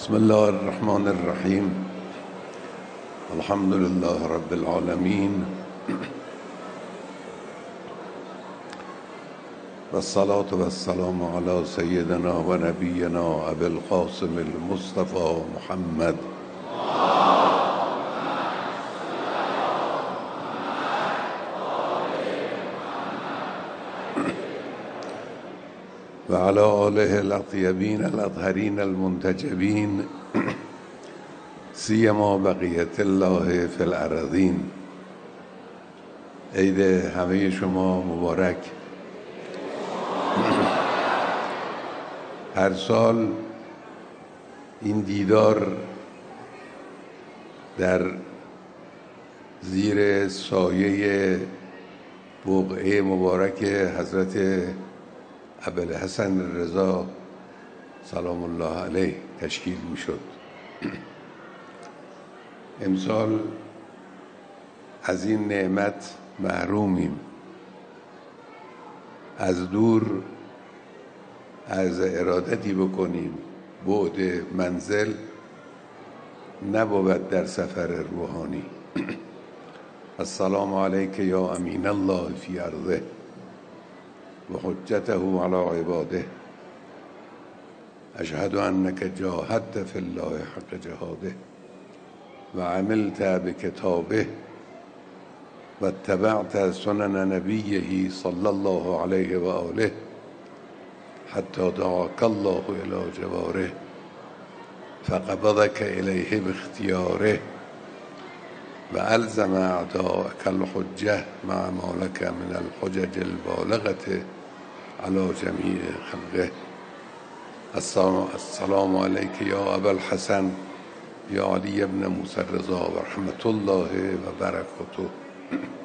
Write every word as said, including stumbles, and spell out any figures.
بسم الله الرحمن الرحیم. الحمد لله رب العالمین و الصلاة و السلام علی سیدنا و نبینا ابی القاسم المصطفى محمد و علی آله الاطیبین الاطهرین المنتجبین سیما بقیت الله فی الارضین. عید همه شما مبارک. هر سال این دیدار در زیر سایه بقعه مبارک حضرت ابوالحسن رضا سلام الله علیه تشکیل می شد. امسال از این نعمت محرومیم. از دور از ارادتی بکنیم بعد منزل نبود در سفر روحانی. السلام علیک یا امین الله فی ارضه و حجته علی عباده. اشهد انک جاهدت فی الله حق جهاده و عملت بکتابه و اتبعت سنن نبیه صلی الله علیه و آله حتی دعاک الله الی جواره فقبضک الیه باختیاره و الزم اعداءک الحجه مع ما لک من الحجج البالغة علی جمیع خلقه. السلام علیک یا ابوالحسن یا علی ابن موسی الرضا و رحمت الله و برکاته.